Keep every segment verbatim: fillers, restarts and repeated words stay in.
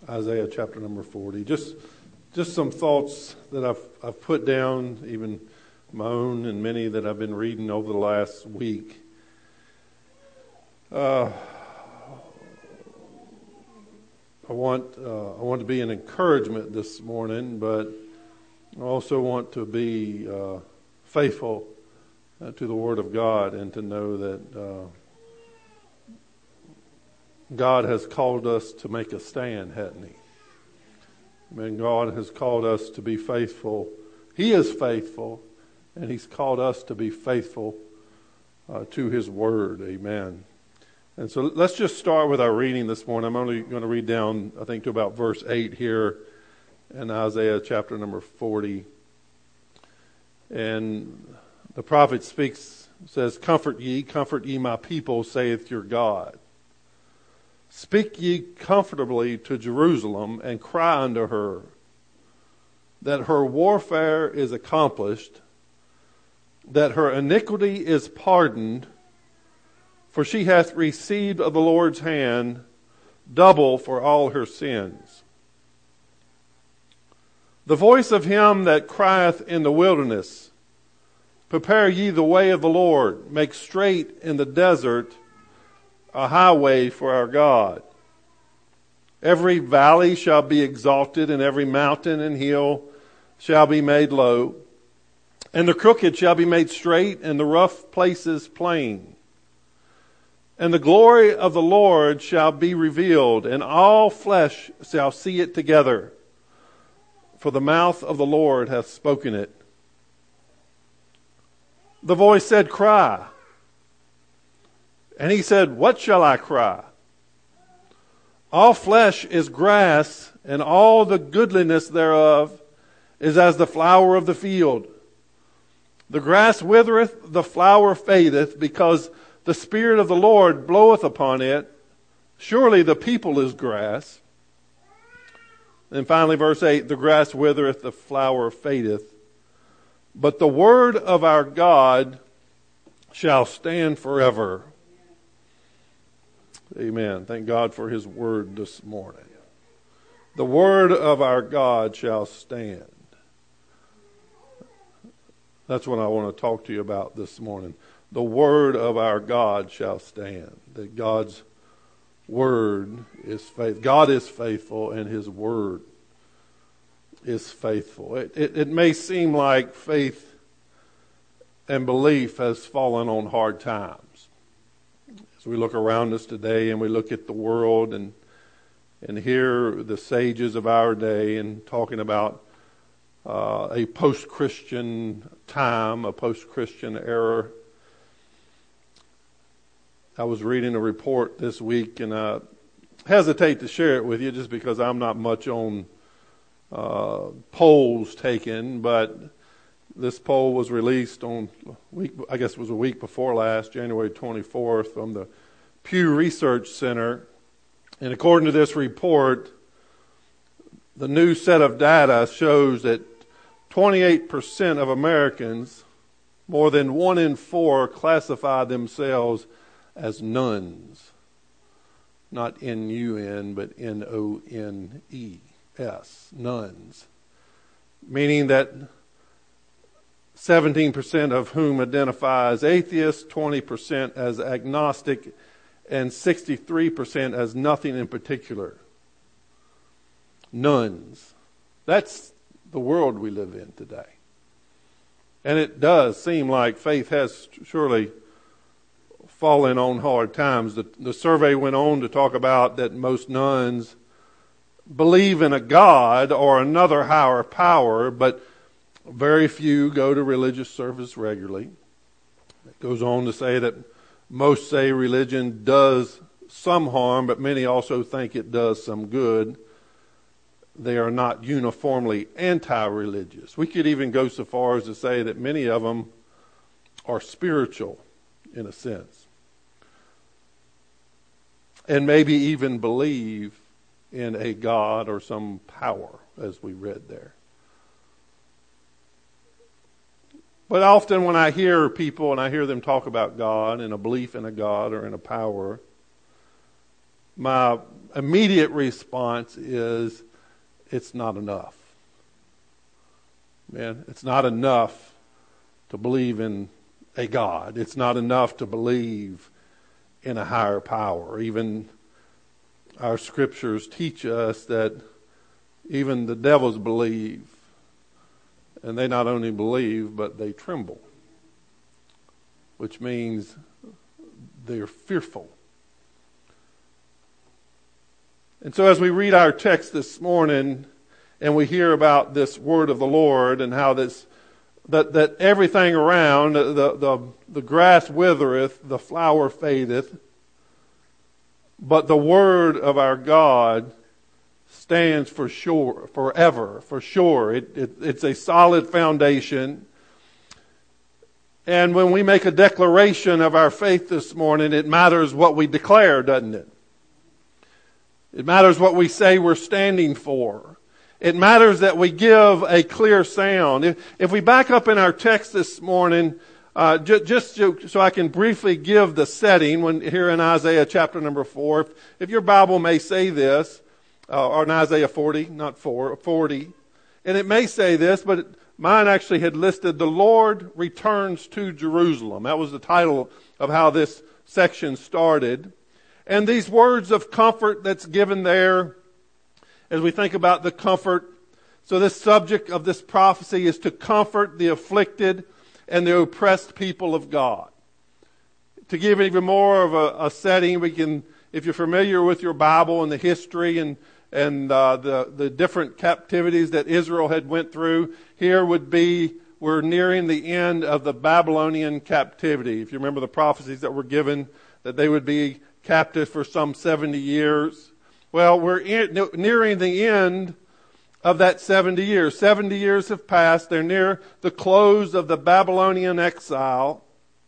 Isaiah chapter number forty. Just just some thoughts that I've I've put down, even my own and many that I've been reading over the last week. Uh, I want uh, I want to be an encouragement this morning, but I also want to be uh, faithful uh, to the Word of God and to know that uh, God has called us to make a stand, hasn't He? I mean, God has called us to be faithful. He is faithful, and He's called us to be faithful uh, to His Word. Amen. And so let's just start with our reading this morning. I'm only going to read down, I think, to about verse eight here in Isaiah chapter number forty. And the prophet speaks, says, "Comfort ye, comfort ye my people, saith your God. Speak ye comfortably to Jerusalem, and cry unto her, that her warfare is accomplished, that her iniquity is pardoned, for she hath received of the Lord's hand double for all her sins. The voice of him that crieth in the wilderness, prepare ye the way of the Lord, make straight in the desert a highway for our God. Every valley shall be exalted, and every mountain and hill shall be made low, and the crooked shall be made straight, and the rough places plain. And the glory of the Lord shall be revealed, and all flesh shall see it together, for the mouth of the Lord hath spoken it. The voice said, Cry. And he said, What shall I cry? All flesh is grass, and all the goodliness thereof is as the flower of the field. The grass withereth, the flower fadeth, because the Spirit of the Lord bloweth upon it. Surely the people is grass. And finally, verse eight, the grass withereth, the flower fadeth, but the word of our God shall stand forever. Amen. Thank God for His word this morning. The word of our God shall stand. That's what I want to talk to you about this morning. The word of our God shall stand. That God's word is faith. God is faithful, and His word is faithful. It, it, it may seem like faith and belief has fallen on hard times. As we look around us today and we look at the world and and hear the sages of our day and talking about uh, a post-Christian time, a post-Christian era. I was reading a report this week, and I hesitate to share it with you just because I'm not much on uh, polls taken, but this poll was released on week, I guess it was a week before last, January twenty-fourth, from the Pew Research Center. And according to this report, the new set of data shows that twenty-eight percent of Americans, more than one in four, classify themselves as nuns. Not N U N, but N O N E S, nuns. Meaning that seventeen percent of whom identify as atheists, twenty percent as agnostic, and sixty-three percent as nothing in particular. Nuns. That's the world we live in today. And it does seem like faith has surely fallen on hard times. The, the survey went on to talk about that most nuns believe in a God or another higher power, but very few go to religious service regularly. It goes on to say that most say religion does some harm, but many also think it does some good. They are not uniformly anti-religious. We could even go so far as to say that many of them are spiritual in a sense, and maybe even believe in a God or some power, as we read there. But often when I hear people and I hear them talk about God and a belief in a God or in a power, my immediate response is, it's not enough. Man, it's not enough to believe in a God. It's not enough to believe in a higher power. Even our scriptures teach us that even the devils believe, and they not only believe, but they tremble, which means they're fearful. And so as we read our text this morning, and we hear about this word of the Lord and how this that that everything around, the the, the grass withereth, the flower fadeth, but the word of our God stands for sure, forever, for sure. It, it, it's a solid foundation. And when we make a declaration of our faith this morning, it matters what we declare, doesn't it? It matters what we say we're standing for. It matters that we give a clear sound. If, if we back up in our text this morning, uh, j- just so, so I can briefly give the setting when here in Isaiah chapter number four. If, if your Bible may say this, uh, or in Isaiah forty, not four, forty, and it may say this, but mine actually had listed, "The Lord returns to Jerusalem." That was the title of how this section started. And these words of comfort that's given there, as we think about the comfort, so this subject of this prophecy is to comfort the afflicted and the oppressed people of God. To give even more of a, a setting, we can, if you're familiar with your Bible and the history and and uh, the the different captivities that Israel had went through, here would be, we're nearing the end of the Babylonian captivity. If you remember the prophecies that were given, that they would be captive for some seventy years. Well, we're in, nearing the end of that seventy years. seventy years have passed. They're near the close of the Babylonian exile.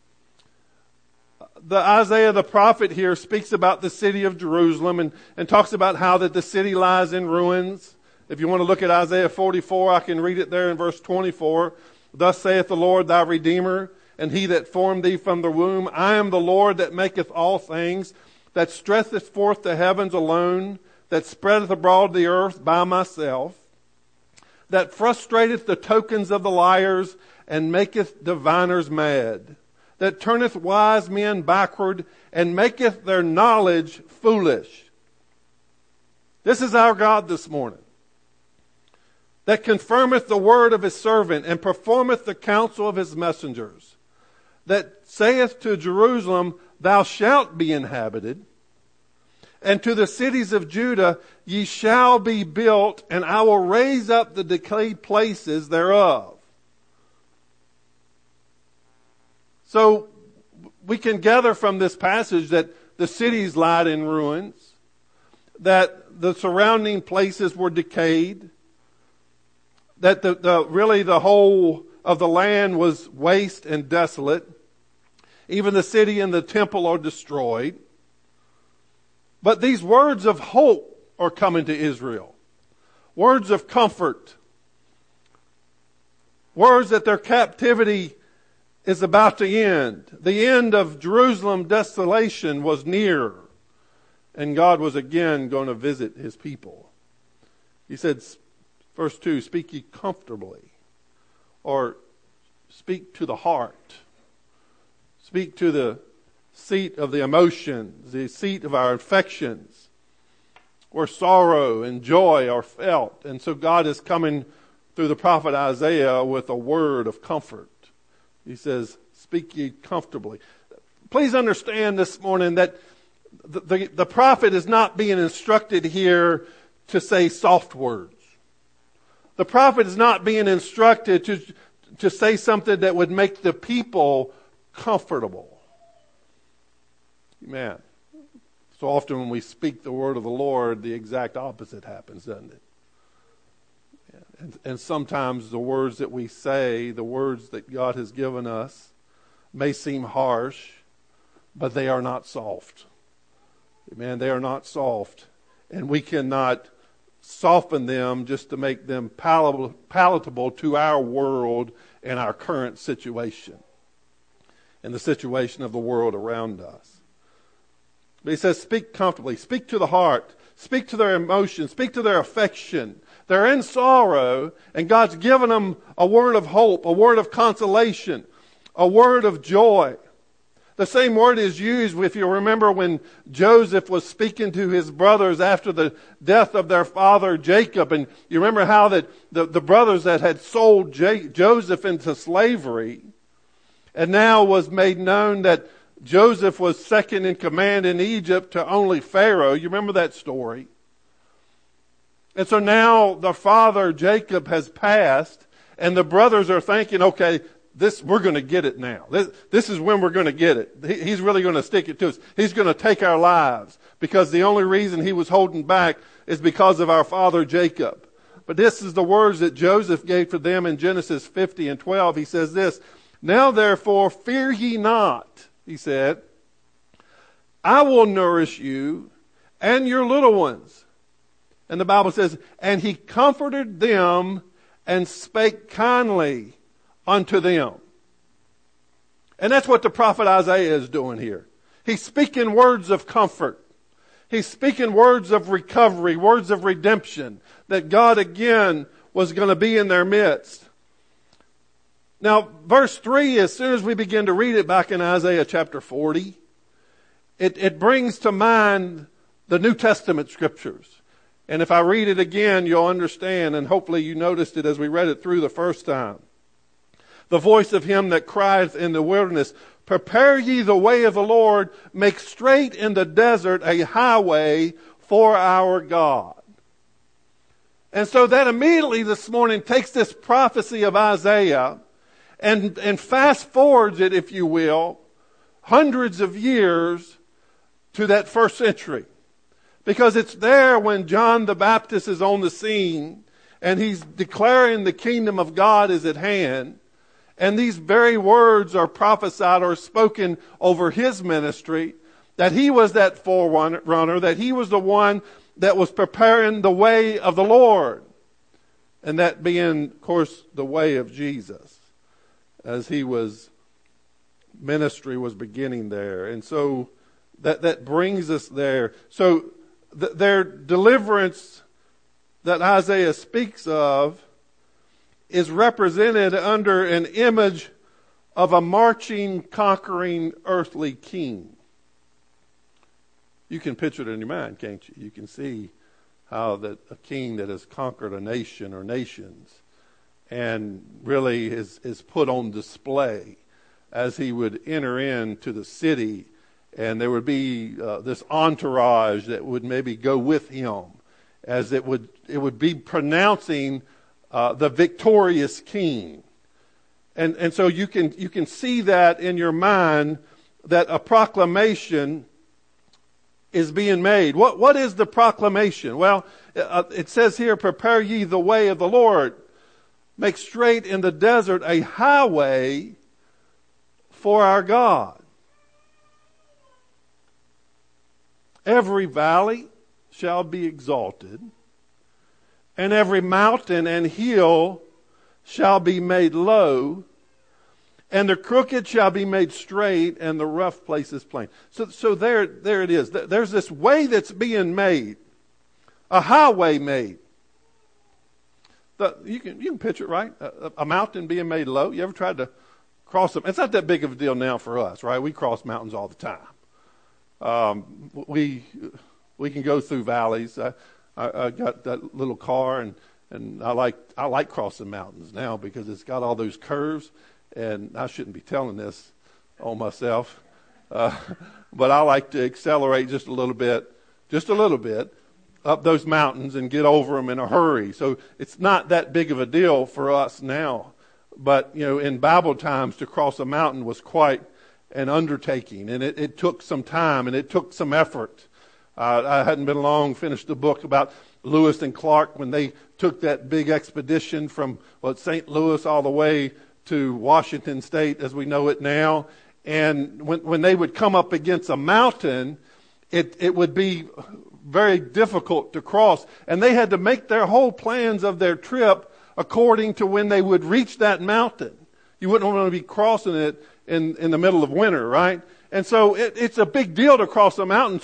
The Isaiah the prophet here speaks about the city of Jerusalem and, and talks about how that the city lies in ruins. If you want to look at Isaiah forty-four, I can read it there in verse twenty-four. "Thus saith the Lord thy Redeemer, and he that formed thee from the womb. I am the Lord that maketh all things, that stretcheth forth the heavens alone, that spreadeth abroad the earth by myself, that frustrateth the tokens of the liars, and maketh diviners mad, that turneth wise men backward, and maketh their knowledge foolish." This is our God this morning, that confirmeth the word of his servant, and performeth the counsel of his messengers, that saith to Jerusalem, "Thou shalt be inhabited," and to the cities of Judah, "Ye shall be built, and I will raise up the decayed places thereof." So we can gather from this passage that the cities lied in ruins, that the surrounding places were decayed, that the, the really the whole of the land was waste and desolate. Even the city and the temple are destroyed. But these words of hope are coming to Israel. Words of comfort. Words that their captivity is about to end. The end of Jerusalem desolation was near. And God was again going to visit his people. He said, verse two, "Speak ye comfortably," or speak to the heart. Speak to the seat of the emotions, the seat of our affections, where sorrow and joy are felt. And so God is coming through the prophet Isaiah with a word of comfort. He says, "Speak ye comfortably." Please understand this morning that the, the, the prophet is not being instructed here to say soft words. The prophet is not being instructed to, to say something that would make the people comfortable. Amen. So often when we speak the word of the Lord, the exact opposite happens, doesn't it? And, and sometimes the words that we say, the words that God has given us, may seem harsh, but they are not soft. Amen. They are not soft. And we cannot soften them just to make them palatable, palatable to our world and our current situation and the situation of the world around us. But he says, "Speak comfortably, speak to the heart, speak to their emotions, speak to their affection. They're in sorrow, and God's given them a word of hope, a word of consolation, a word of joy. The same word is used, if you remember, when Joseph was speaking to his brothers after the death of their father Jacob. And you remember how that the, the brothers that had sold J- Joseph into slavery, and now was made known that Joseph was second in command in Egypt to only Pharaoh. You remember that story? And so now the father Jacob has passed, and the brothers are thinking, okay, This, we're going to get it now. This, this is when we're going to get it. He, he's really going to stick it to us. He's going to take our lives, because the only reason he was holding back is because of our father Jacob. But this is the words that Joseph gave to them in Genesis fifty and twelve. He says this, "Now therefore fear ye not," he said, "I will nourish you and your little ones." And the Bible says, "And he comforted them and spake kindly unto them." And that's what the prophet Isaiah is doing here. He's speaking words of comfort. He's speaking words of recovery, words of redemption, that God again was going to be in their midst. Now, verse three, as soon as we begin to read it back in Isaiah chapter forty, it, it brings to mind the New Testament scriptures. And if I read it again, you'll understand, and hopefully you noticed it as we read it through the first time. "The voice of him that crieth in the wilderness, prepare ye the way of the Lord, make straight in the desert a highway for our God." And so that immediately this morning takes this prophecy of Isaiah and, and fast forwards it, if you will, hundreds of years to that first century. Because it's there when John the Baptist is on the scene and he's declaring the kingdom of God is at hand. And these very words are prophesied or spoken over his ministry, that he was that forerunner, that he was the one that was preparing the way of the Lord. And that being, of course, the way of Jesus, as he was, ministry was beginning there. And so that, that brings us there. So th- their deliverance that Isaiah speaks of is represented under an image of a marching, conquering, earthly king. You can picture it in your mind, can't you? You can see how that a king that has conquered a nation or nations and really is, is put on display as he would enter into the city, and there would be uh, this entourage that would maybe go with him, as it would it would be pronouncing uh, the victorious king. And and so you can you can see that in your mind, that a proclamation is being made. What what is the proclamation? Well, uh, it says here, prepare ye the way of the Lord, make straight in the desert a highway for our God. Every valley shall be exalted, and every mountain and hill shall be made low, and the crooked shall be made straight, and the rough places plain. So, so there, there it is. There's this way that's being made, a highway made. The, you can you can picture it, right? A, a mountain being made low. You ever tried to cross them? It's not that big of a deal now for us, right? We cross mountains all the time. Um, we we can go through valleys. I, I, I got that little car, and, and I like I like crossing mountains now because it's got all those curves. And I shouldn't be telling this on myself, uh, but I like to accelerate just a little bit, just a little bit, up those mountains and get over them in a hurry. So it's not that big of a deal for us now. But, you know, in Bible times, to cross a mountain was quite an undertaking, and it, it took some time and it took some effort. Uh, I hadn't been long finished the book about Lewis and Clark when they took that big expedition from well, Saint Louis all the way to Washington State as we know it now. And when when they would come up against a mountain, it, it would be very difficult to cross. And they had to make their whole plans of their trip according to when they would reach that mountain. You wouldn't want to be crossing it in, in the middle of winter, right? And so it, it's a big deal to cross a mountain. So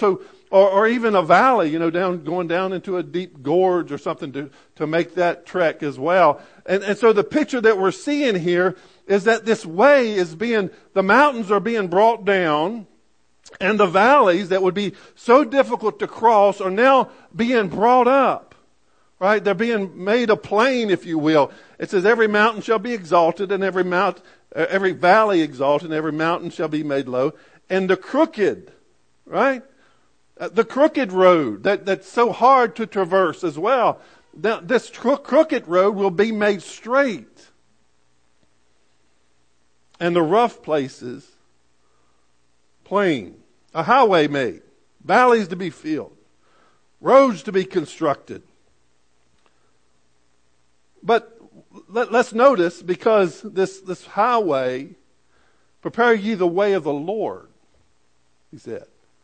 or, or even a valley, you know, down going down into a deep gorge or something to, to make that trek as well. And, and so the picture that we're seeing here is that this way is being, the mountains are being brought down, and the valleys that would be so difficult to cross are now being brought up. Right? They're being made a plain, if you will. It says every mountain shall be exalted, and every mount, uh, every valley exalted, and every mountain shall be made low. And the crooked, right? Uh, the crooked road that, that's so hard to traverse as well. The, this tr- crooked road will be made straight. And the rough places plain. A highway made. Valleys to be filled. Roads to be constructed. But let, let's notice, because this, this highway, prepare ye the way of the Lord, he said.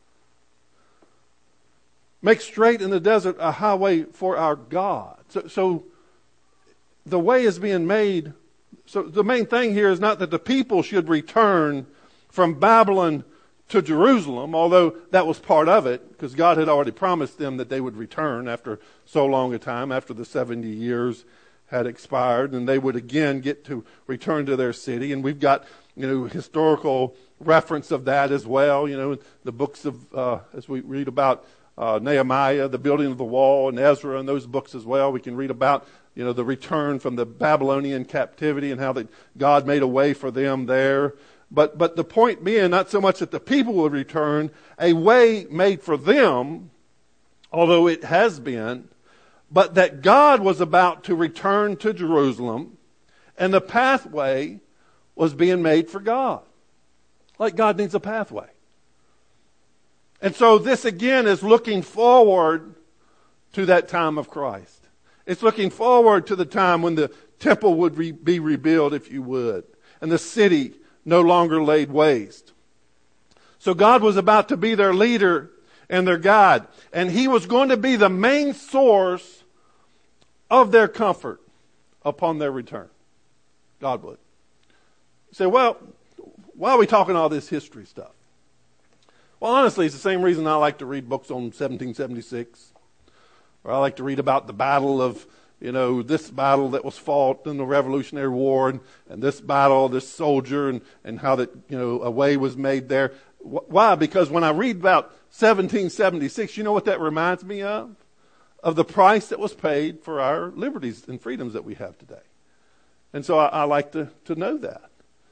Make straight in the desert a highway for our God. So, so the way is being made. So the main thing here is not that the people should return from Babylon to Jerusalem, although that was part of it, because God had already promised them that they would return after so long a time, after the seventy years had expired, and they would again get to return to their city. And we've got, you know, historical reference of that as well. You know, the books of, uh, as we read about uh, Nehemiah, the building of the wall, and Ezra, and those books as well. We can read about, you know, the return from the Babylonian captivity and how that God made a way for them there. But, but the point being, not so much that the people would return, a way made for them, although it has been, but that God was about to return to Jerusalem, and the pathway was being made for God. Like God needs a pathway. And so this again is looking forward to that time of Christ. It's looking forward to the time when the temple would re- be rebuilt, if you would, and the city no longer laid waste. So God was about to be their leader and their guide, and He was going to be the main source of their comfort upon their return. God would. You say, well, why are we talking all this history stuff? Well, honestly, it's the same reason I like to read books on seventeen seventy-six. Or I like to read about the battle of, you know, this battle that was fought in the Revolutionary War, and, and this battle, this soldier, and, and how that, you know, a way was made there. Why? Because when I read about seventeen seventy-six, you know what that reminds me of? Of the price that was paid for our liberties and freedoms that we have today. And so I, I like to, to know that.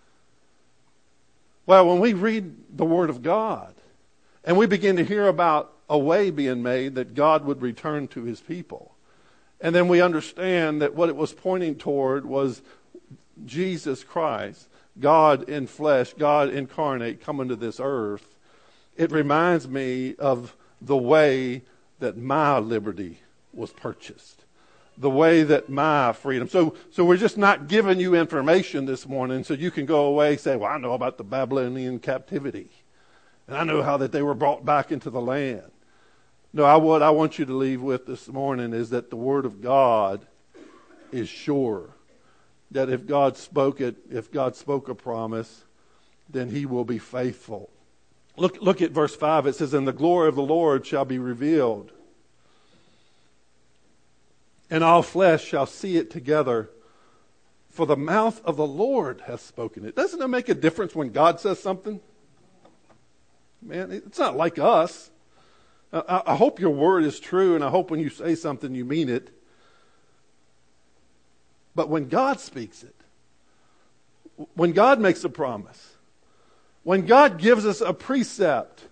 Well, when we read the Word of God, and we begin to hear about a way being made that God would return to His people, and then we understand that what it was pointing toward was Jesus Christ, God in flesh, God incarnate, coming to this earth, it reminds me of the way that my liberty was purchased. The way that my freedom. So, so we're just not giving you information this morning so you can go away and say, well, I know about the Babylonian captivity. And I know how that they were brought back into the land. No, I, what I want you to leave with this morning is that the Word of God is sure. That if God spoke it, if God spoke a promise, then He will be faithful. Look, look at verse five. It says, and the glory of the Lord shall be revealed, and all flesh shall see it together, for the mouth of the Lord hath spoken it. Doesn't it make a difference when God says something? Man, it's not like us. I, I hope your word is true, and I hope when you say something you mean it. But when God speaks it, when God makes a promise, when God gives us a precept,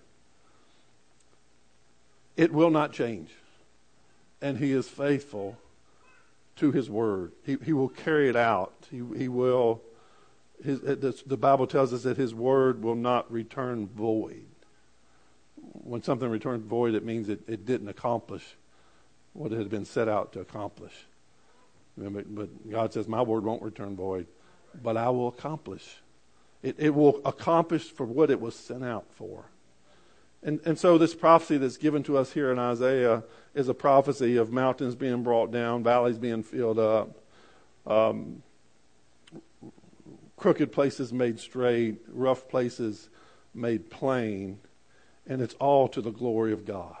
it will not change. And He is faithful to His word. He, he will carry it out. He, he will, his, the Bible tells us that His word will not return void. When something returns void, it means it, it didn't accomplish what it had been set out to accomplish. But God says, my word won't return void, but I will accomplish. It, it will accomplish for what it was sent out for. And, and so this prophecy that's given to us here in Isaiah is a prophecy of mountains being brought down, valleys being filled up, um, crooked places made straight, rough places made plain, and it's all to the glory of God.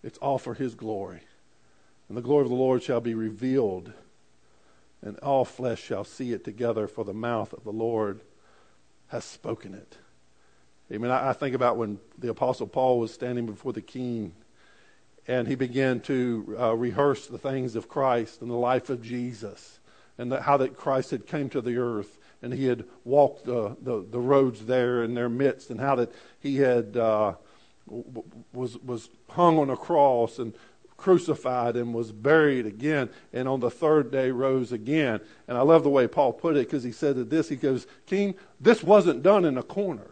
It's all for His glory. And the glory of the Lord shall be revealed, and all flesh shall see it together, for the mouth of the Lord has spoken it. Amen. I, I think about when the Apostle Paul was standing before the king, and he began to uh, rehearse the things of Christ and the life of Jesus, and the, how that Christ had came to the earth, and he had walked the, the, the roads there in their midst, and how that he had uh, was was hung on a cross and crucified and was buried again, and on the third day rose again. And I love the way Paul put it, because he said that this, he goes, King, this wasn't done in a corner.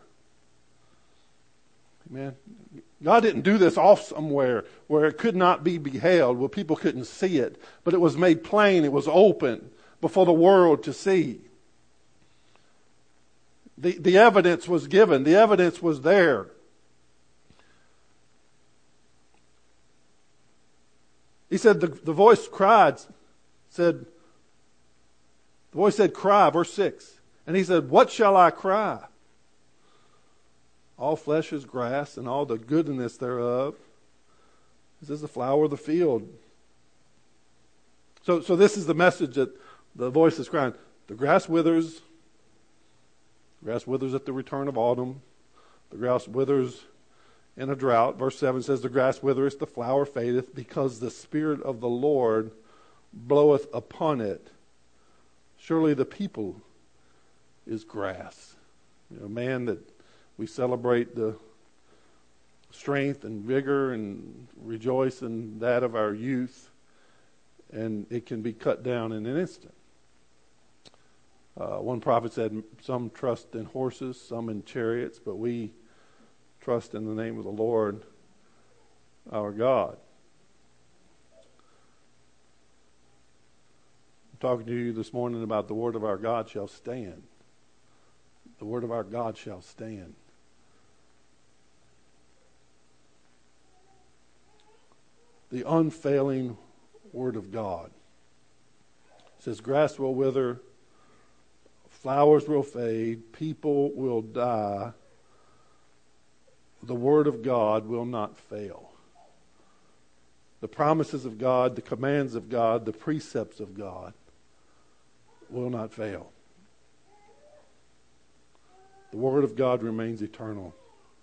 Amen. God didn't do this off somewhere where it could not be beheld, where people couldn't see it, but it was made plain, it was open before the world to see. The, the evidence was given, the evidence was there. He said, the, the voice cried, said, the voice said, cry, verse six. And he said, what shall I cry? All flesh is grass, and all the goodness thereof is as the flower of the field. So, so this is the message that the voice is crying. The grass withers. The grass withers at the return of autumn. The grass withers in a drought. Verse seven says, the grass withereth, the flower fadeth, because the Spirit of the Lord bloweth upon it. Surely the people is grass. You know, man, that we celebrate the strength and vigor and rejoice in that of our youth, and it can be cut down in an instant. Uh, one prophet said, some trust in horses, some in chariots, but we trust in the name of the Lord our God. I'm talking to you this morning about the word of our God shall stand. The word of our God shall stand. The unfailing word of God. It says, grass will wither, flowers will fade, people will die. The word of God will not fail. The promises of God, the commands of God, the precepts of God will not fail. The word of God remains eternal.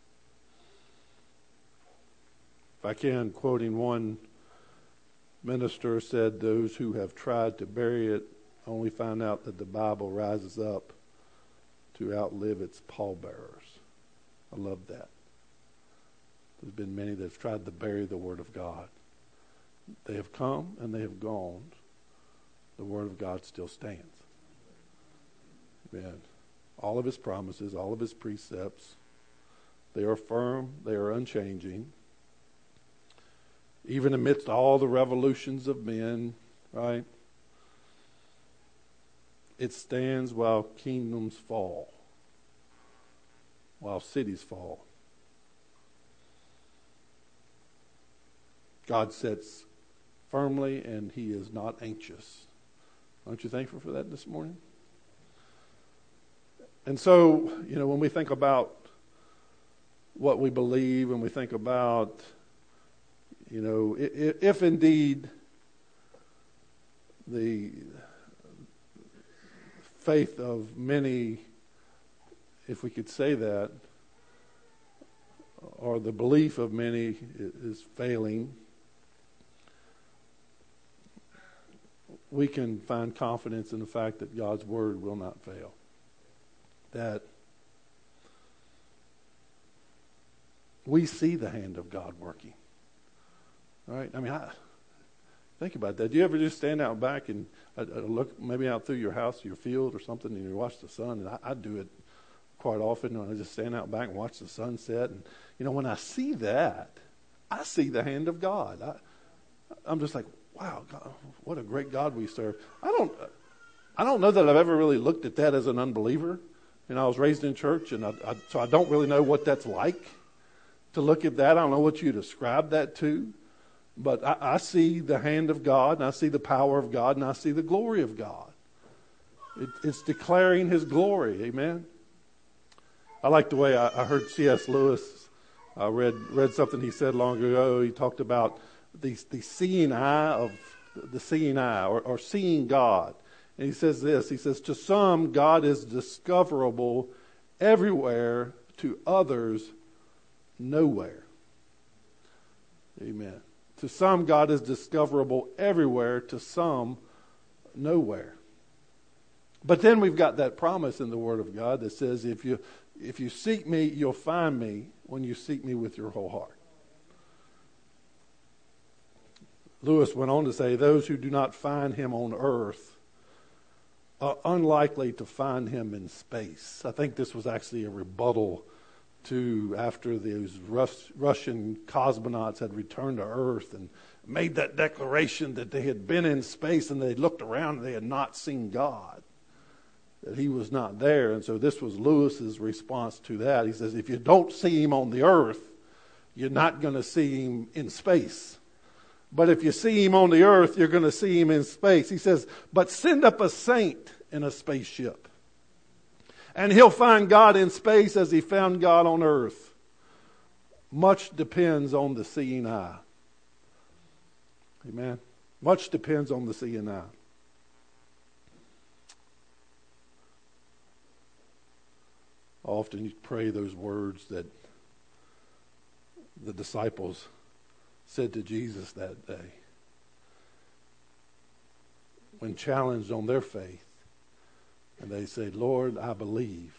If I can, quoting one minister, said, those who have tried to bury it only find out that the Bible rises up to outlive its pallbearers. I love that. There's been many that have tried to bury the Word of God. They have come and they have gone. The Word of God still stands. Amen. All of His promises, all of His precepts, they are firm, they are unchanging. Even amidst all the revolutions of men, right? It stands while kingdoms fall, while cities fall. God sits firmly and He is not anxious. Aren't you thankful for that this morning? And so, you know, when we think about what we believe, when we think about, you know, if, if indeed the faith of many, if we could say that, or the belief of many is failing, we can find confidence in the fact that God's word will not fail. That we see the hand of God working. All right? I mean, I, think about that. Do you ever just stand out back and uh, look maybe out through your house, your field or something, and you watch the sun? And I, I do it quite often. When I just stand out back and watch the sunset. And, you know, when I see that, I see the hand of God. I, I'm just like, wow, God, what a great God we serve. I don't, I don't know that I've ever really looked at that as an unbeliever. You know, I was raised in church, and I, I, so I don't really know what that's like to look at that. I don't know what you describe that to, but I, I see the hand of God, and I see the power of God, and I see the glory of God. It, it's declaring His glory. Amen. I like the way I, I heard C S Lewis I read read something he said long ago. He talked about the, the seeing eye of the seeing eye or, or seeing God. And he says this, he says, to some, God is discoverable everywhere, to others, nowhere. Amen. To some, God is discoverable everywhere, to some, nowhere. But then we've got that promise in the Word of God that says, if you if you seek me, you'll find me when you seek me with your whole heart. Lewis went on to say, those who do not find him on earth are unlikely to find him in space. I think this was actually a rebuttal to after those Rus- Russian cosmonauts had returned to Earth and made that declaration that they had been in space and they looked around and they had not seen God, that he was not there. And so this was Lewis's response to that. He says, if you don't see him on the earth, you're not going to see him in space. But if you see him on the earth, you're going to see him in space. He says, but send up a saint in a spaceship, and he'll find God in space as he found God on earth. Much depends on the seeing eye. Amen. Much depends on the seeing eye. Often you pray those words that the disciples said to Jesus that day when challenged on their faith. And they said, Lord, I believe.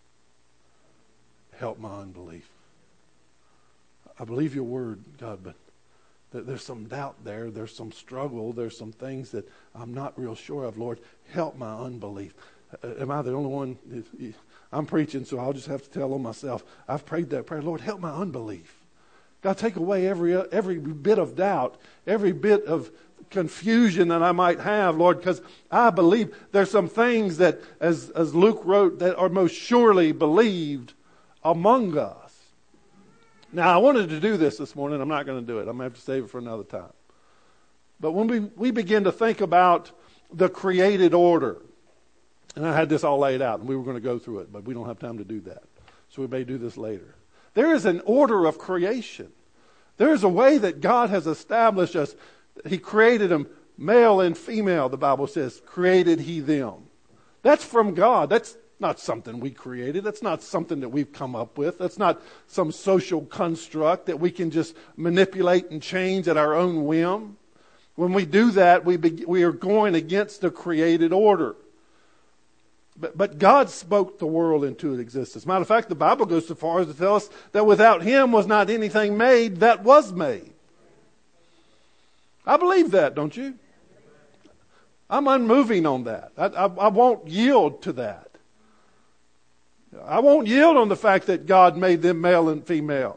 Help my unbelief. I believe your word, God, but there's some doubt there. There's some struggle. There's some things that I'm not real sure of. Lord, help my unbelief. Am I the only one? I'm preaching, so I'll just have to tell on myself. I've prayed that prayer. Lord, help my unbelief. God, take away every every bit of doubt, every bit of confusion that I might have, Lord, because I believe there's some things that, as, as Luke wrote, that are most surely believed among us. Now, I wanted to do this this morning. I'm not going to do it. I'm going to have to save it for another time. But when we, we begin to think about the created order, and I had this all laid out, and we were going to go through it, but we don't have time to do that. So we may do this later. There is an order of creation. There is a way that God has established us. He created them male and female, the Bible says, created he them. That's from God. That's not something we created. That's not something that we've come up with. That's not some social construct that we can just manipulate and change at our own whim. When we do that, we be, we are going against the created order. But, but God spoke the world into existence. Matter of fact, the Bible goes so far as to tell us that without him was not anything made that was made. I believe that, don't you? I'm unmoving on that. I, I, I won't yield to that. I won't yield on the fact that God made them male and female.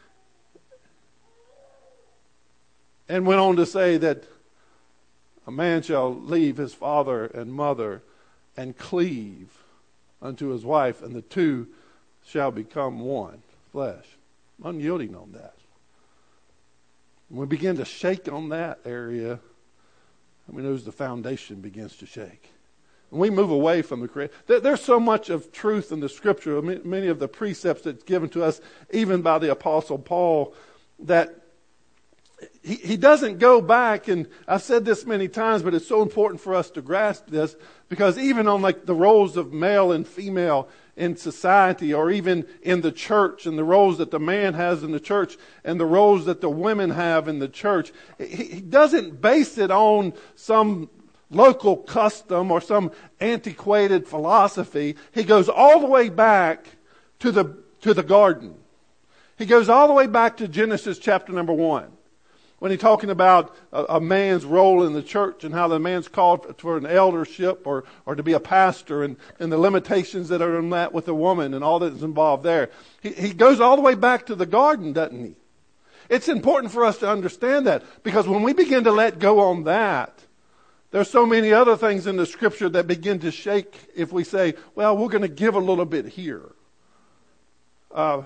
And went on to say that a man shall leave his father and mother and cleave unto his wife, and the two shall become one flesh. I'm unyielding on that. When we begin to shake on that area, I mean, the foundation begins to shake. When we move away from the creation, there, there's so much of truth in the Scripture, many of the precepts that's given to us, even by the Apostle Paul, that he, he doesn't go back, and I've said this many times, but it's so important for us to grasp this, because even on like the roles of male and female in society, or even in the church, and the roles that the man has in the church, and the roles that the women have in the church, he, he doesn't base it on some local custom or some antiquated philosophy. He goes all the way back to the to the garden. He goes all the way back to Genesis chapter number one, when he's talking about a, a man's role in the church and how the man's called for an eldership or, or to be a pastor, and, and the limitations that are in that with a woman and all that's involved there. He, he goes all the way back to the garden, doesn't he? It's important for us to understand that, because when we begin to let go on that, there's so many other things in the Scripture that begin to shake if we say, well, we're going to give a little bit here. Uh,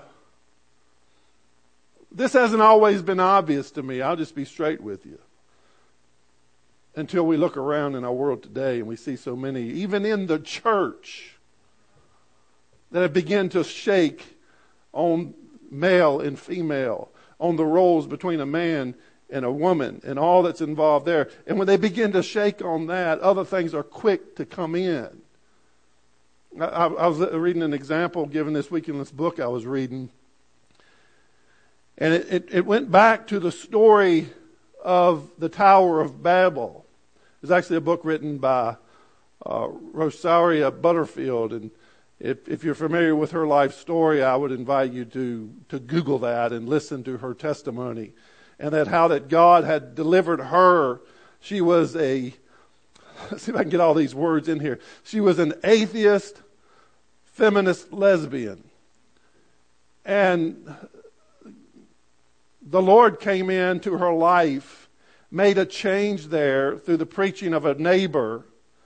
This hasn't always been obvious to me. I'll just be straight with you. Until we look around in our world today and we see so many, even in the church, that have begun to shake on male and female, on the roles between a man and a woman, and all that's involved there. And when they begin to shake on that, other things are quick to come in. I, I was reading an example given this week in this book I was reading. And it, it, it went back to the story of the Tower of Babel. There's actually a book written by uh, Rosaria Butterfield. And if, if you're familiar with her life story, I would invite you to, to Google that and listen to her testimony. And that how that God had delivered her. She was a, let's see if I can get all these words in here. She was an atheist, feminist lesbian. And the Lord came into her life, made a change there through the preaching of a neighbor.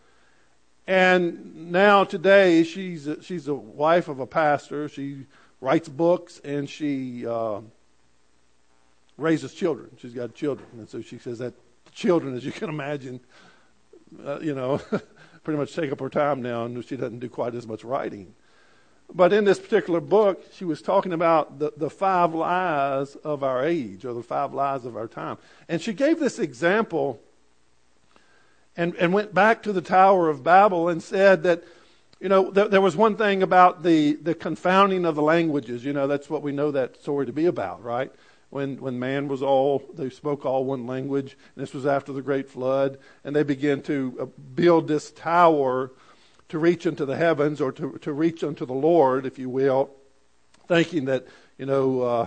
And now today she's a, she's a wife of a pastor. She writes books and she uh, raises children. She's got children. And so she says that children, as you can imagine, uh, you know, pretty much take up her time now, and she doesn't do quite as much writing. But in this particular book, she was talking about the, the five lies of our age, or the five lies of our time. And she gave this example and, and went back to the Tower of Babel and said that, you know, th- there was one thing about the, the confounding of the languages. You know, that's what we know that story to be about, right? When when man was all, they spoke all one language. And this was after the great flood. And they began to build this tower to reach into the heavens, or to, to reach unto the Lord, if you will, thinking that, you know, uh,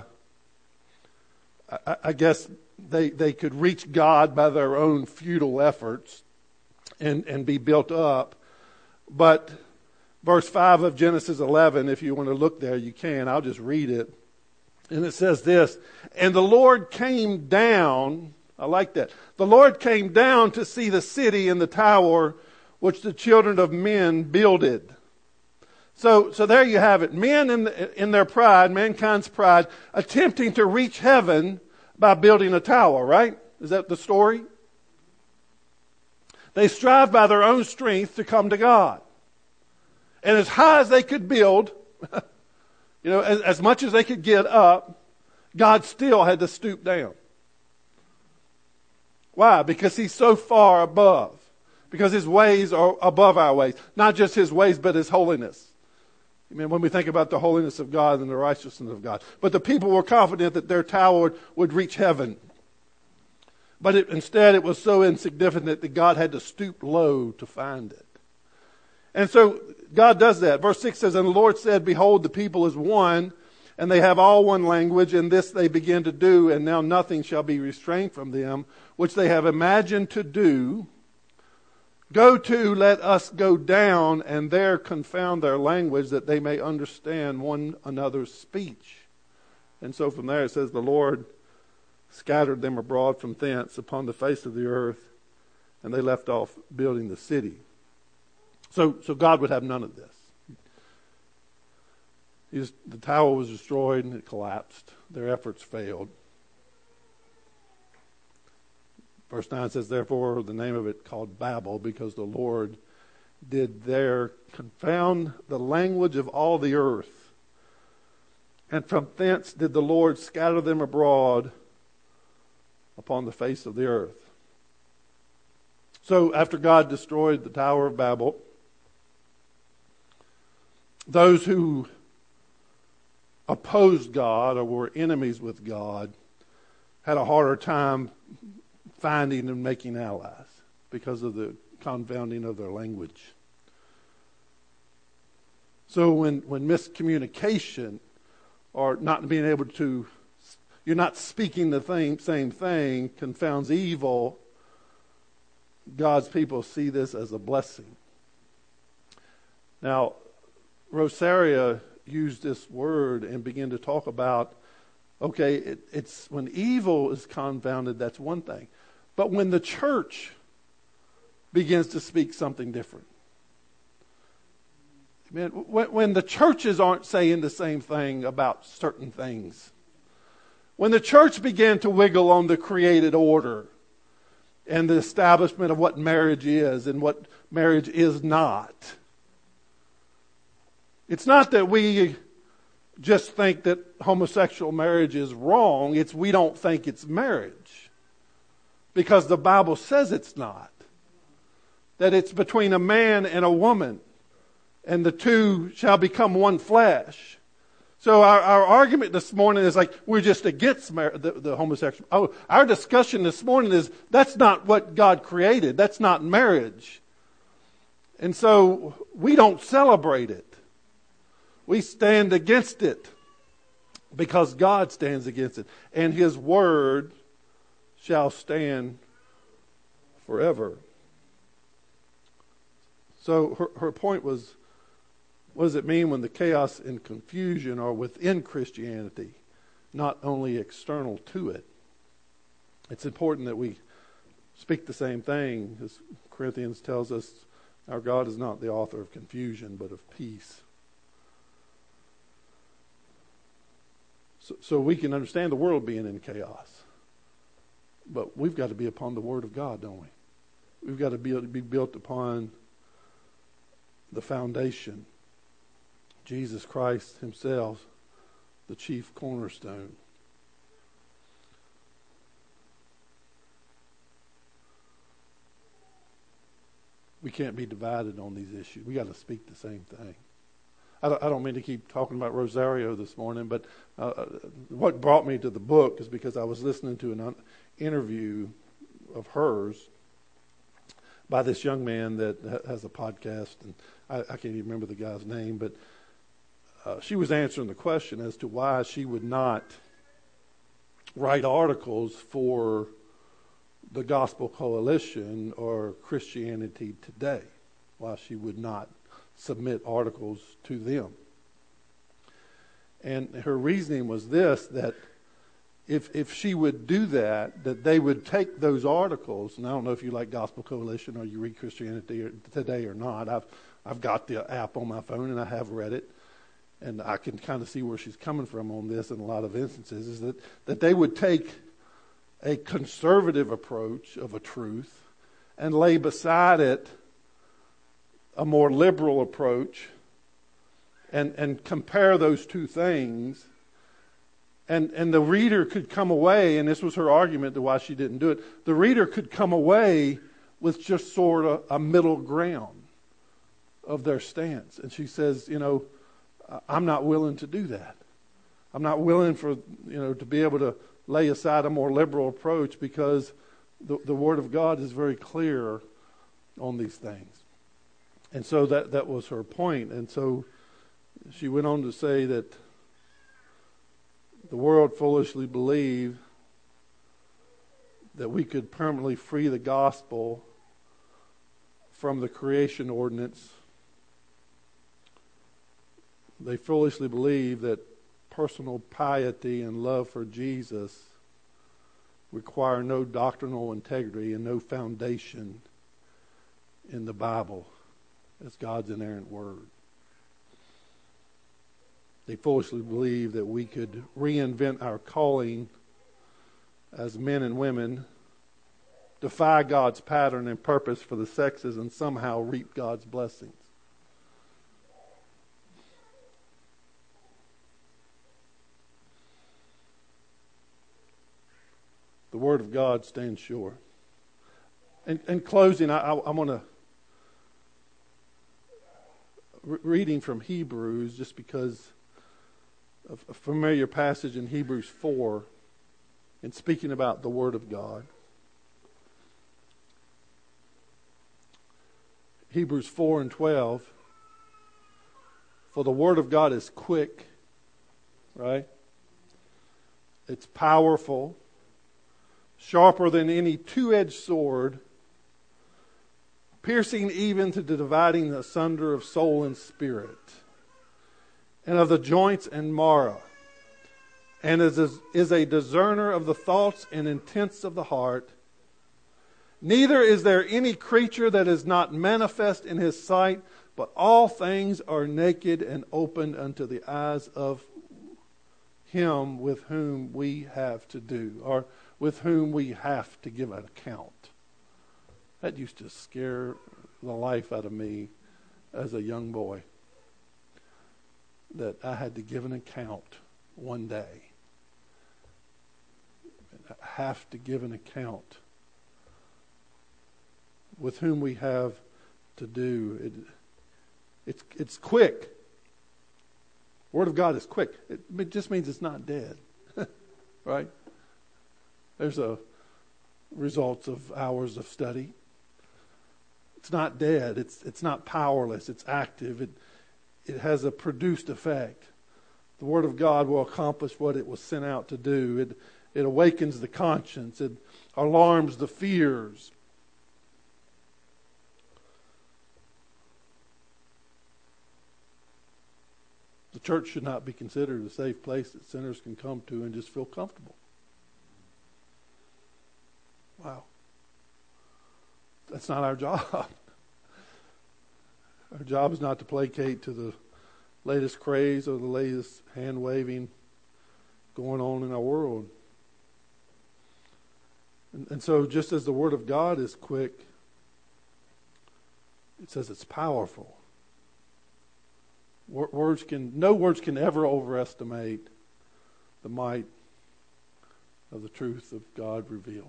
I, I guess they they could reach God by their own futile efforts and, and be built up. But verse five of Genesis eleven, if you want to look there, you can. I'll just read it. And it says this, and the Lord came down, I like that, the Lord came down to see the city and the tower which the children of men builded. So, so there you have it. Men in, the, in their pride, mankind's pride, attempting to reach heaven by building a tower, right? Is that the story? They strive by their own strength to come to God. And as high as they could build, you know, as, as much as they could get up, God still had to stoop down. Why? Because He's so far above. Because His ways are above our ways. Not just His ways, but His holiness. I mean, when we think about the holiness of God and the righteousness of God. But the people were confident that their tower would, would reach heaven. But it, instead it was so insignificant that God had to stoop low to find it. And so God does that. Verse six says, and the Lord said, behold, the people is one, and they have all one language, and this they begin to do, and now nothing shall be restrained from them, which they have imagined to do. Go to, let us go down, and there confound their language, that they may understand one another's speech. And so from there it says, the Lord scattered them abroad from thence upon the face of the earth, and they left off building the city. So, so God would have none of this. He just, the tower was destroyed and it collapsed. Their efforts failed. Verse nine says, therefore the name of it called Babel, because the Lord did there confound the language of all the earth. And from thence did the Lord scatter them abroad upon the face of the earth. So after God destroyed the Tower of Babel, those who opposed God or were enemies with God had a harder time finding and making allies because of the confounding of their language. So when, when miscommunication or not being able to, you're not speaking the thing, same thing, confounds evil, God's people see this as a blessing. Now, Rosaria used this word and began to talk about, okay, it, it's when evil is confounded, that's one thing. But when the church begins to speak something different. Man, when, when the churches aren't saying the same thing about certain things. When the church began to wiggle on the created order and the establishment of what marriage is and what marriage is not. It's not that we just think that homosexual marriage is wrong. It's we don't think it's marriage. Because the Bible says it's not. That it's between a man and a woman. And the two shall become one flesh. So our, our argument this morning is like we're just against mar- the, the homosexual. Oh, our discussion this morning is that's not what God created. That's not marriage. And so we don't celebrate it. We stand against it because God stands against it. And His word shall stand forever. So her, her point was, what does it mean when the chaos and confusion are within Christianity, not only external to it? It's important that we speak the same thing, as Corinthians tells us, our God is not the author of confusion, but of peace. So, so we can understand the world being in chaos. But we've got to be upon the Word of God, don't we? We've got to be, be built upon the foundation. Jesus Christ Himself, the chief cornerstone. We can't be divided on these issues. We got to speak the same thing. I don't, I don't mean to keep talking about Rosario this morning, but uh, what brought me to the book is because I was listening to an interview of hers by this young man that has a podcast, and I, I can't even remember the guy's name, but uh, she was answering the question as to why she would not write articles for the Gospel Coalition or Christianity Today, why she would not submit articles to them. And her reasoning was this, that if if she would do that, that they would take those articles, and I don't know if you like Gospel Coalition or you read Christianity Today or not. I've I've got the app on my phone and I have read it, and I can kind of see where she's coming from on this in a lot of instances, is that, that they would take a conservative approach of a truth and lay beside it a more liberal approach and, and compare those two things. And, and the reader could come away, and this was her argument to why she didn't do it, the reader could come away with just sort of a middle ground of their stance. And she says, you know, I'm not willing to do that. I'm not willing for, you know, to be able to lay aside a more liberal approach because the, the Word of God is very clear on these things. And so that, that was her point. And so she went on to say that the world foolishly believed that we could permanently free the gospel from the creation ordinance. They foolishly believe that personal piety and love for Jesus require no doctrinal integrity and no foundation in the Bible as God's inerrant word. They foolishly believe that we could reinvent our calling as men and women, defy God's pattern and purpose for the sexes, and somehow reap God's blessings. The Word of God stands sure. In, in closing, I, I, I want to re- reading from Hebrews, just because of a familiar passage in Hebrews four, and speaking about the Word of God. Hebrews four and twelve. For the Word of God is quick, right? It's powerful, sharper than any two-edged sword, piercing even to the dividing asunder of soul and spirit, and of the joints and marrow, and is a, is a discerner of the thoughts and intents of the heart. Neither is there any creature that is not manifest in His sight, but all things are naked and opened unto the eyes of Him with whom we have to do, or with whom we have to give an account. That used to scare the life out of me as a young boy. that I had to give an account one day. I have to give an account with whom we have to do. It, it's, it's quick. Word of God is quick. It, it just means it's not dead. Right? There's a results of hours of study. It's not dead. It's it's not powerless. It's active. It it has a produced effect. The Word of God will accomplish what it was sent out to do. It it awakens the conscience. It alarms the fears. The church should not be considered a safe place that sinners can come to and just feel comfortable. Wow. That's not our job. Our job is not to placate to the latest craze or the latest hand waving going on in our world. And, and so just as the Word of God is quick, it says it's powerful. Words can, no words can ever overestimate the might of the truth of God revealed.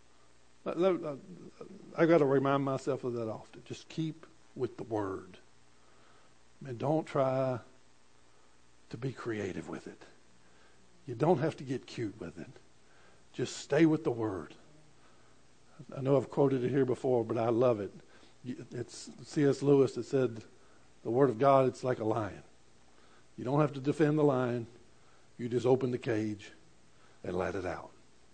I got to remind myself of that often. Just keep with the Word. And don't try to be creative with it. You don't have to get cute with it. Just stay with the Word. I know I've quoted it here before, but I love it. It's C S Lewis that said, the Word of God, it's like a lion. You don't have to defend the lion. You just open the cage and let it out.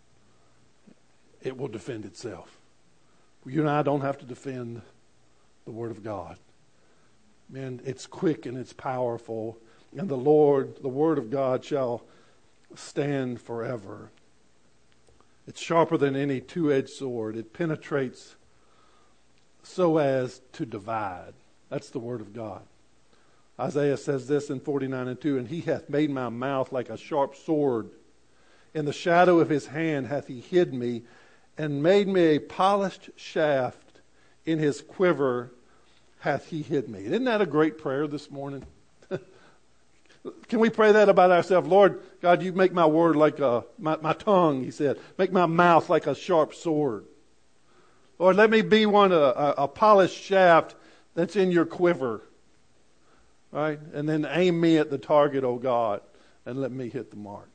It will defend itself. You and I don't have to defend the Word of God. Man, it's quick and it's powerful. And the Lord, the Word of God shall stand forever. It's sharper than any two-edged sword. It penetrates so as to divide. That's the Word of God. Isaiah says this in forty-nine and two, and he hath made my mouth like a sharp sword. In the shadow of his hand hath he hid me, and made me a polished shaft. In his quiver hath he hid me. Isn't that a great prayer this morning? Can we pray that about ourselves? Lord, God, you make my word like a, my, my tongue, he said. Make my mouth like a sharp sword. Lord, let me be one, a, a, a polished shaft that's in your quiver. Right? And then aim me at the target, oh God, and let me hit the mark.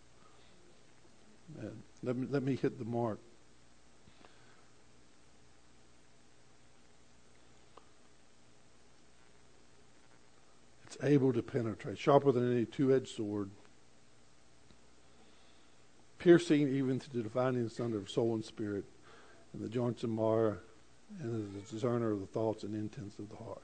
And let me, let me hit the mark. It's able to penetrate, sharper than any two-edged sword, piercing even to the dividing asunder of soul and spirit, and the joints and marrow, and the discerner of the thoughts and intents of the heart.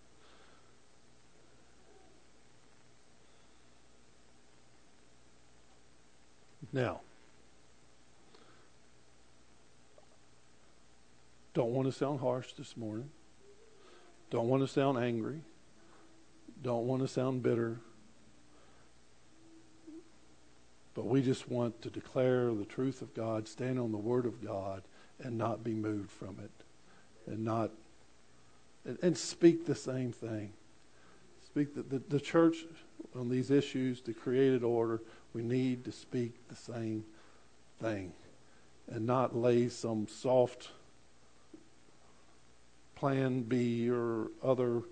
Now, don't want to sound harsh this morning. Don't want to sound angry. Don't want to sound bitter. But we just want to declare the truth of God, stand on the Word of God, and not be moved from it. And not and, and speak the same thing. Speak the, the, the church on these issues, the created order, we need to speak the same thing. And not lay some soft plan B or other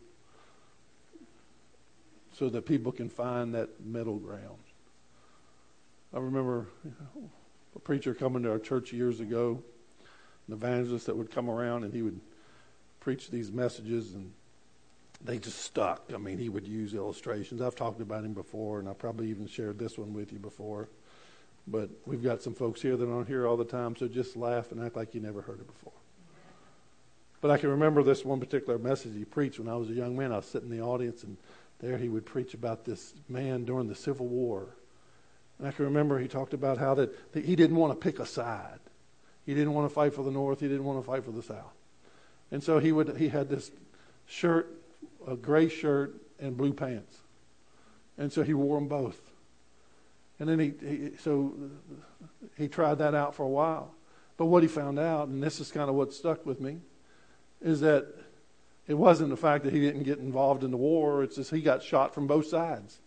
so that people can find that middle ground. I remember a preacher coming to our church years ago, an evangelist that would come around and he would preach these messages and they just stuck. I mean, he would use illustrations. I've talked about him before, and I probably even shared this one with you before. But we've got some folks here that aren't here all the time, so just laugh and act like you never heard it before. But I can remember this one particular message he preached when I was a young man. I was sitting in the audience, and there he would preach about this man during the Civil War. And I can remember he talked about how that, that he didn't want to pick a side. He didn't want to fight for the North. He didn't want to fight for the South. And so he would he had this shirt, a gray shirt and blue pants. And so he wore them both. And then he, he so he tried that out for a while. But what he found out, and this is kind of what stuck with me, is that It wasn't the fact that he didn't get involved in the war. It's just he got shot from both sides.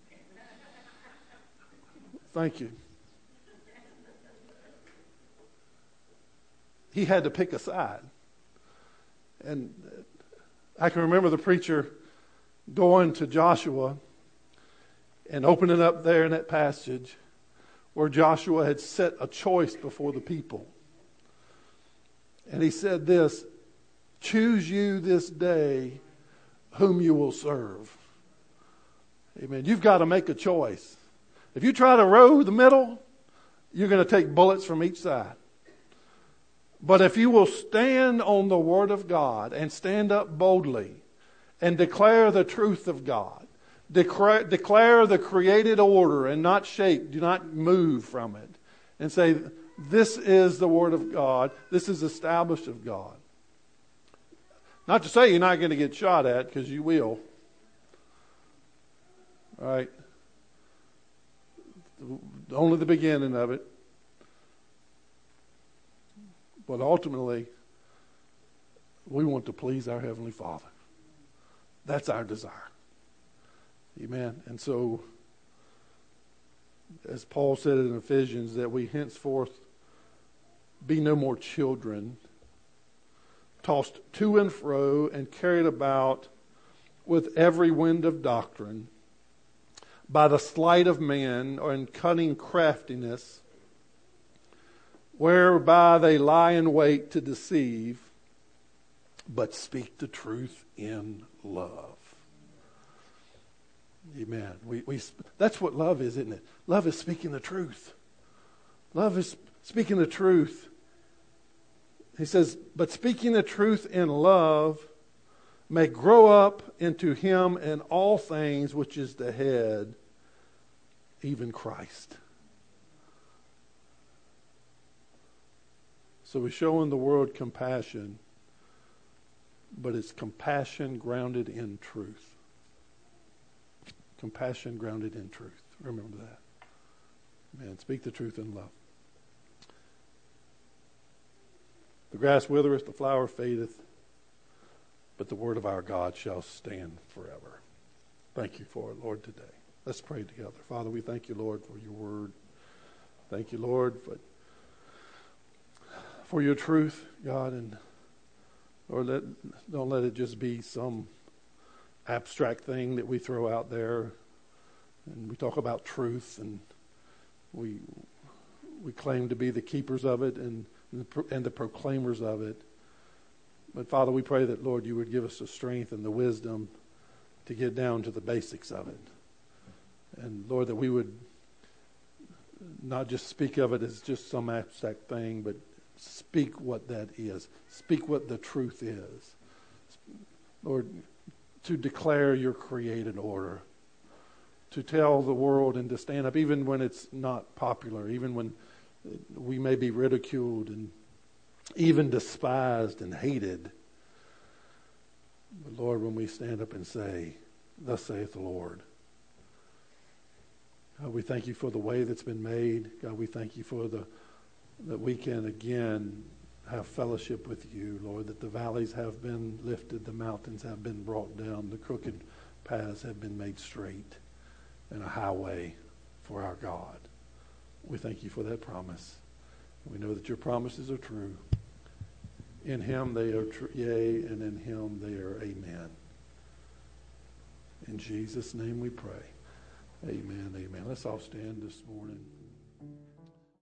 Thank you. He had to pick a side. And I can remember the preacher going to Joshua and opening up there in that passage where Joshua had set a choice before the people. And he said this, choose you this day whom you will serve. Amen. You've got to make a choice. If you try to row the middle, you're going to take bullets from each side. But if you will stand on the Word of God and stand up boldly and declare the truth of God, declare, declare the created order and not shake, do not move from it, and say, this is the Word of God, this is established of God. Not to say you're not going to get shot at, because you will. All right? Only the beginning of it. But ultimately, we want to please our Heavenly Father. That's our desire. Amen. And so, as Paul said in Ephesians, that we henceforth be no more children, tossed to and fro and carried about with every wind of doctrine, by the sleight of man or in cunning craftiness, whereby they lie in wait to deceive, but speak the truth in love. Amen. We, we, that's what love is, isn't it? Love is speaking the truth. Love is speaking the truth. He says, but speaking the truth in love may grow up into him in all things, which is the head, even Christ. So we're showing the world compassion, but it's compassion grounded in truth. Compassion grounded in truth. Remember that. Man, speak the truth in love. The grass withereth, the flower fadeth, but the word of our God shall stand forever. Thank you for it, Lord, today. Let's pray together. Father, we thank you, Lord, for your word. Thank you, Lord, for for your truth, God, and Lord, let, don't let it just be some abstract thing that we throw out there, and we talk about truth, and we we claim to be the keepers of it and and the proclaimers of it. But Father, we pray that, Lord, you would give us the strength and the wisdom to get down to the basics of it, and Lord, that we would not just speak of it as just some abstract thing, but speak what that is. Speak what the truth is. Lord, to declare your created order. To tell the world and to stand up, even when it's not popular, even when we may be ridiculed and even despised and hated. But Lord, when we stand up and say, thus saith the Lord. God, we thank you for the way that's been made. God, we thank you for the that we can again have fellowship with you, Lord, that the valleys have been lifted, the mountains have been brought down, the crooked paths have been made straight, and a highway for our God. We thank you for that promise. We know that your promises are true. In him they are true, yea, and in him they are amen. In Jesus' name we pray. Amen, amen. Let's all stand this morning.